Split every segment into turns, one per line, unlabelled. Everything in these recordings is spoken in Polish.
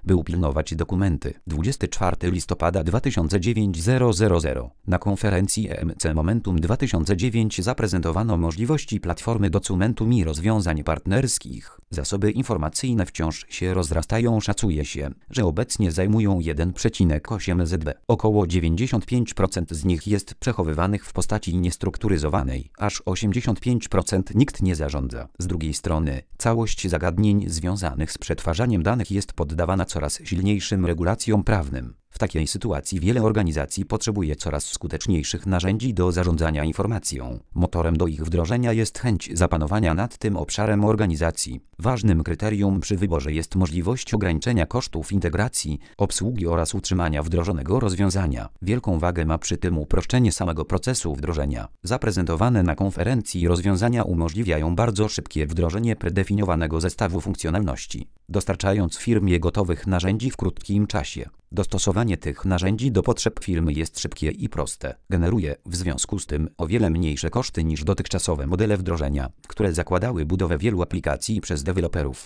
by upilnować dokumenty. 24 listopada 2009 Na konferencji EMC Momentum 2009 zaprezentowano możliwości platformy Documentum i rozwiązań partnerskich. Zasoby informacyjne wciąż się rozrastają. Szacuje się, że obecnie zajmują 1,8 ZB. Około 95% z nich jest przechowywanych w postaci niestrukturyzowanej, aż 85% nikt nie zarządza. Z drugiej strony, całość zagadnień związanych z przetwarzaniem danych jest poddawana coraz silniejszym regulacjom prawnym. W takiej sytuacji wiele organizacji potrzebuje coraz skuteczniejszych narzędzi do zarządzania informacją. Motorem do ich wdrożenia jest chęć zapanowania nad tym obszarem organizacji. Ważnym kryterium przy wyborze jest możliwość ograniczenia kosztów integracji, obsługi oraz utrzymania wdrożonego rozwiązania. Wielką wagę ma przy tym uproszczenie samego procesu wdrożenia. Zaprezentowane na konferencji rozwiązania umożliwiają bardzo szybkie wdrożenie predefiniowanego zestawu funkcjonalności, dostarczając firmie gotowych narzędzi w krótkim czasie. Dostosowanie tych narzędzi do potrzeb firmy jest szybkie i proste. Generuje w związku z tym o wiele mniejsze koszty niż dotychczasowe modele wdrożenia, które zakładały budowę wielu aplikacji przez deweloperów.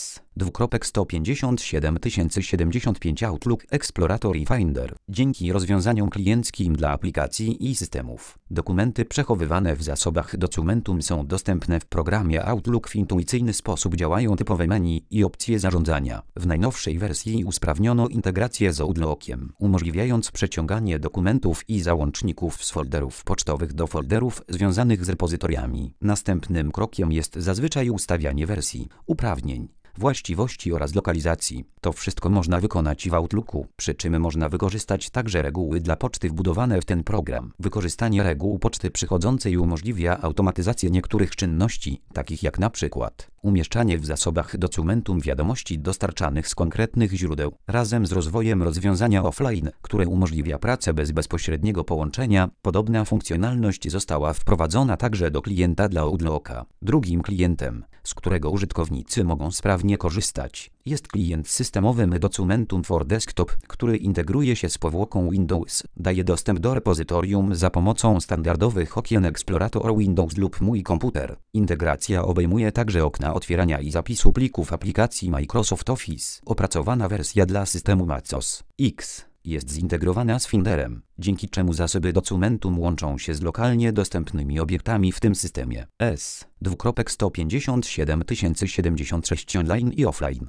S2.57075 Outlook Explorator i Finder. Dzięki rozwiązaniom klienckim dla aplikacji i systemów, dokumenty przechowywane w zasobach Documentum są dostępne w programie Outlook w intuicyjny sposób. Działają typowe menu i opcje zarządzania. W najnowszej wersji usprawniono integrację z Outlookiem, umożliwiając przeciąganie dokumentów i załączników z folderów pocztowych do folderów związanych z repozytoriami. Następnym krokiem jest zazwyczaj ustawianie wersji, uprawnień, właściwości oraz lokalizacji. To wszystko można wykonać w Outlooku, przy czym można wykorzystać także reguły dla poczty wbudowane w ten program. Wykorzystanie reguł poczty przychodzącej umożliwia automatyzację niektórych czynności, takich jak na przykład umieszczanie w zasobach Documentum wiadomości dostarczanych z konkretnych źródeł. Razem z rozwojem rozwiązania offline, które umożliwia pracę bez bezpośredniego połączenia, podobna funkcjonalność została wprowadzona także do klienta dla Outlooka. Drugim klientem, z którego użytkownicy mogą sprawnie korzystać, jest klient systemowy Documentum for Desktop, który integruje się z powłoką Windows. Daje dostęp do repozytorium za pomocą standardowych okien Explorator Windows lub Mój komputer. Integracja obejmuje także okna otwierania i zapisu plików aplikacji Microsoft Office. Opracowana wersja dla systemu MacOS X jest zintegrowana z Finderem, dzięki czemu zasoby Documentum łączą się z lokalnie dostępnymi obiektami w tym systemie. S2.177076 online i offline.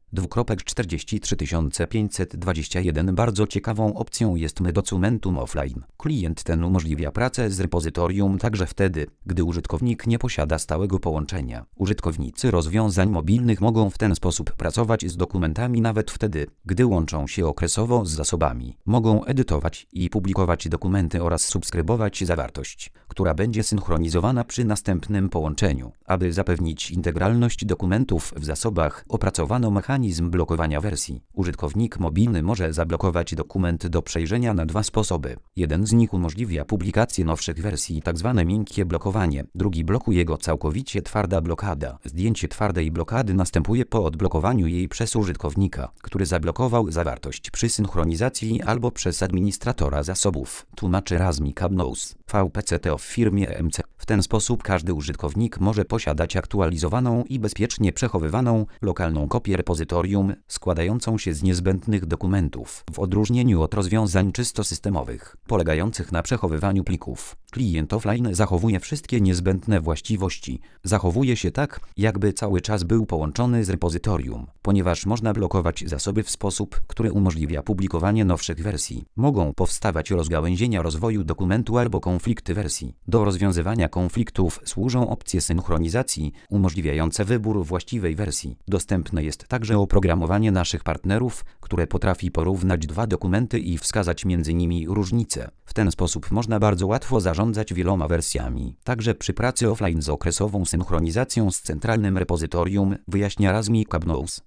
T2.43521 Bardzo ciekawą opcją jest Documentum Offline. Klient ten umożliwia pracę z repozytorium także wtedy, gdy użytkownik nie posiada stałego połączenia. Użytkownicy rozwiązań mobilnych mogą w ten sposób pracować z dokumentami nawet wtedy, gdy łączą się okresowo z zasobami. Mogą edytować i publikować dokumenty oraz subskrybować zawartość, która będzie synchronizowana przy następnym połączeniu. Aby zapewnić integralność dokumentów w zasobach, opracowano mechanizm blokowania wersji. Użytkownik mobilny może zablokować dokument do przejrzenia na dwa sposoby. Jeden z nich umożliwia publikację nowszych wersji, tzw. miękkie blokowanie. Drugi blokuje go całkowicie, twarda blokada. Zdjęcie twardej blokady następuje po odblokowaniu jej przez użytkownika, który zablokował zawartość przy synchronizacji albo przez administratora zasobów. Tłumaczy Razmi Kabnous, VPCT w firmie EMC. W ten sposób każdy użytkownik może posiadać aktualizowaną i bezpiecznie przechowywaną lokalną kopię repozytorium składającą się z niezbędnych dokumentów, w odróżnieniu od rozwiązań czysto systemowych, polegających na przechowywaniu plików. Klient offline zachowuje wszystkie niezbędne właściwości. Zachowuje się tak, jakby cały czas był połączony z repozytorium, ponieważ można blokować zasoby w sposób, który umożliwia publikowanie nowszych wersji. Mogą powstawać rozgałęzienia rozwoju dokumentu albo konflikty wersji. Do rozwiązywania konfliktów służą opcje synchronizacji, umożliwiające wybór właściwej wersji. Dostępne jest także oprogramowanie naszych partnerów, które potrafi porównać dwa dokumenty i wskazać między nimi różnice. W ten sposób można bardzo łatwo zarządzać wieloma wersjami. Także przy pracy offline z okresową synchronizacją z centralnym repozytorium, wyjaśnia Razmi Kabnous.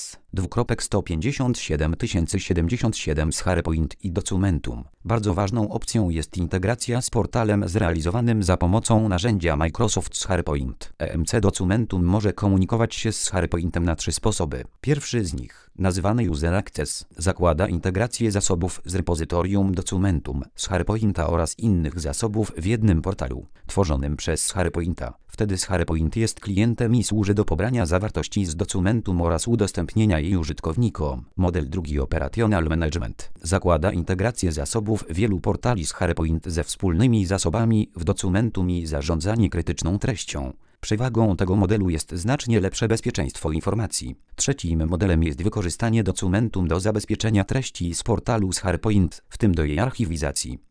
S2.157077 z SharePoint i Documentum. Bardzo ważną opcją jest integracja z portalem zrealizowanym za pomocą narzędzia Microsoft SharePoint. EMC Documentum może komunikować się z SharePointem na trzy sposoby. Pierwszy z nich nazywany User Access, zakłada integrację zasobów z repozytorium Documentum, z SharePointa oraz innych zasobów w jednym portalu, tworzonym przez SharePointa. Wtedy SharePoint jest klientem i służy do pobrania zawartości z Documentum oraz udostępnienia jej użytkownikom. Model drugi, Operational Management, zakłada integrację zasobów wielu portali z SharePoint ze wspólnymi zasobami w Documentum i zarządzanie krytyczną treścią. Przewagą tego modelu jest znacznie lepsze bezpieczeństwo informacji. Trzecim modelem jest wykorzystanie Documentum do zabezpieczenia treści z portalu z SharePoint, w tym do jej archiwizacji.